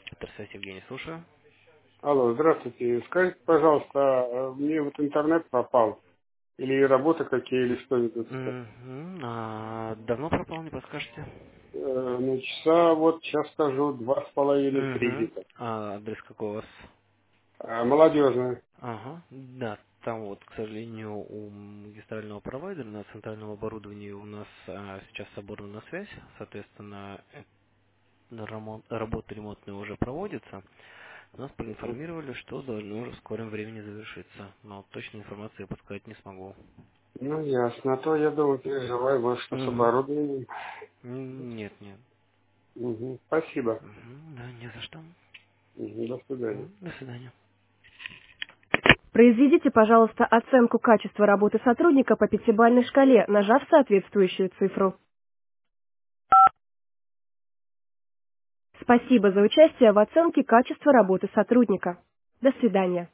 Здравствуйте, Евгений, слушаю. Алло, здравствуйте. Скажите, пожалуйста, мне вот интернет пропал. Или работы какие, или что ведутся? Мгм. Давно пропал, не подскажете? Ну, часа, вот сейчас скажу, 2,5-3 Угу. где-то. Адрес какой у вас? Молодежная. Ага, да, там вот, к сожалению, у магистрального провайдера на центральном оборудовании у нас сейчас оборвана связь, соответственно, работа ремонтная уже проводится. Нас проинформировали, что должно уже в скором времени завершиться, но точной информации я подсказать не смогу. Ну, ясно. А то я думаю, переживаю, может, что с Угу. оборудованием. Нет, нет. Мгм. Спасибо. Мгм, да, не за что. Мгм. До свидания. До свидания. Произведите, пожалуйста, оценку качества работы сотрудника по пятибалльной шкале, нажав соответствующую цифру. Спасибо за участие в оценке качества работы сотрудника. До свидания.